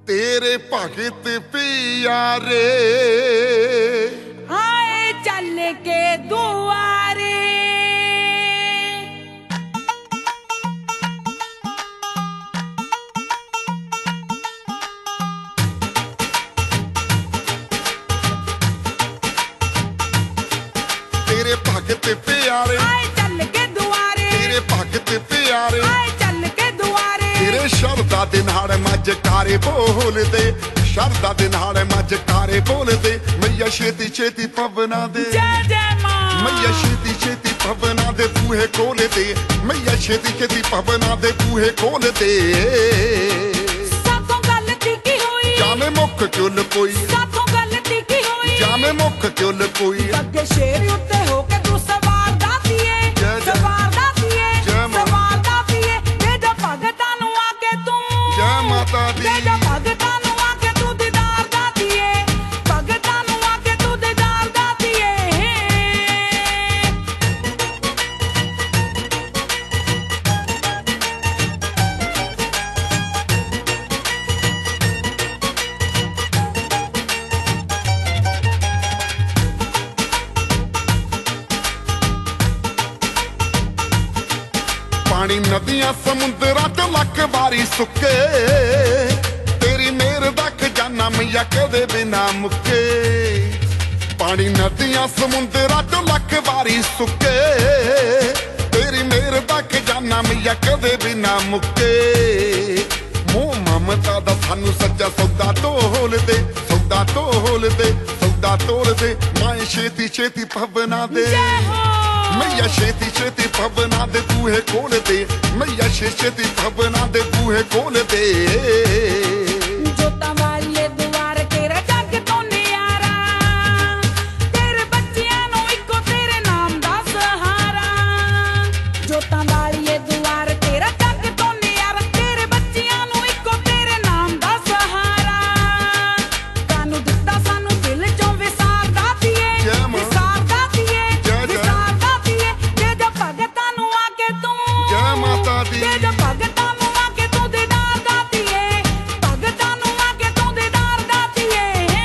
तेरे भगत प्यारे आए चल के दुआरे। तेरे भगत प्यारे आए चल के दुआरे। तेरे भगत प्यारे आए चल के दुआरे। तेरे शरदा दे नाल मजकारे बोलदे, शरदा दे नाल मजकारे बोलदे। मैया छेती छेती पवना दे, जय जय मां। मैया छेती छेती पवना दे बूहे खोल दे, मैया छेती छेती पवना दे बूहे खोल दे। साथों गलती की हुई, जाने मुख चुल कोई, साथों गलती की हुई। जाने मुख चुल कोई। अगे शेर उत्ते हो के तू सवार दातीए, सवार दातीए, सवार दातीए। दे जा भगतां नू आके तू, जय माता दी। दे जा भगतां नू आके तू दीदार दातीए, भगतां नू आके तू दीदार दातीए। पानी नदियां समुंदरां च लख वारी सुके, तेरी मेहर दा खजाना मैया कदे बिना मुके। पानी नदियां समुंदरां च लख वारी सुके, तेरी मेहर दा खजाना मैया कदे बिना मुके। मोह ममता दा सानू सच्चा सौदा तोल दे, सौदा तोल दे, सौदा तोल दे। माए छेती छेती पवना दे, मैया छेती छेती पवना दे बूहे खोल दे, मैया छेती पवना दे बूहे खोल दे। जोतां वालिए दुआर तेरा जग तो नियारा, तेरे बच्चियां नू इको तेरे नाम दा सहारा। जोतां वालिए दुआर तेरा जग तो नियारा, तेरे बच्चियां नू इको तेरे नाम दा सहारा। कानू दित्ता सानू दिल चों विसार दातीए, विसार दातीए, विसार दातीए। दे जा भगतां नू आके तू, जय माता दी। दे जा भगतां नू आके तू दीदार दातीए, भगतां नू आके तू दीदार दातीए।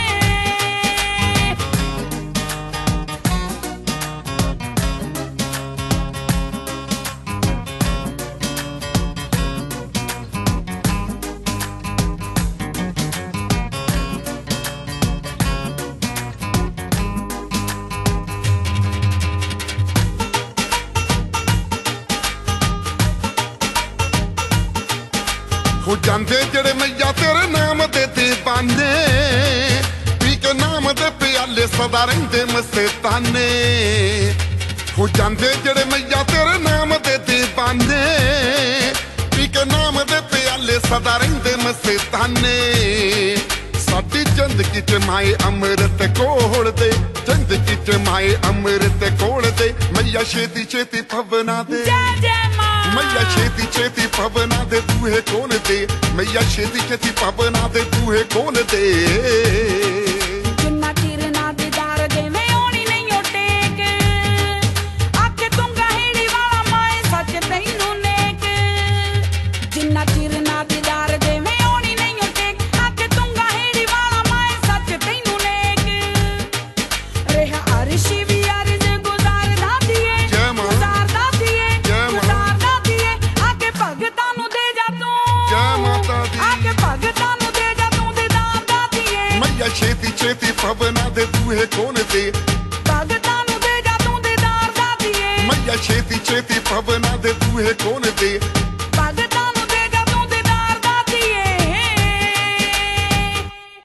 हो जांदे जड़े मैया तेरे नाम दे दीवाने, पी के नाम दे प्याले सदा रहिंदे मस्ताने। हो जांदे जड़े मैया तेरे नाम दे दीवाने, पी के नाम दे प्याले सदा रहिंदे मस्ताने। साडी जिंदगी च माए अमृत घोल दे, जिंदगी च माए अमृत घोल दे। मैया छेती छेती पवना दे, जय जय मां। मैया छेती छेती पवना दे बूहे खोल दे, मैया छेती छेती पवना दे बूहे खोल दे। जिन्ना चिर ना दीदार देवे ओनी नहीं ओ टेक, आके तुंगा हेड़ी वाला माए सच तैनू नेक। जिन्ना चिर ना दीदार देवे ओनी नहीं ओ टेक, आके तुंगा हेड़ी वाला माए सच तैनू नेक। रेहा अर्शी भी अर्ज गुजार दातीए, गुजार दातीए, गुजार दातीए। आके भगतां नू दे जा तू, जय माता दी। आके भगतां नू दे जा तू दीदार दातीए। मैया छेती छेती पवना दे बूहे खोल दे, भगतां नू दे जा तू दीदार दातीए। मैया छेती छेती पवना दे बूहे खोल दे।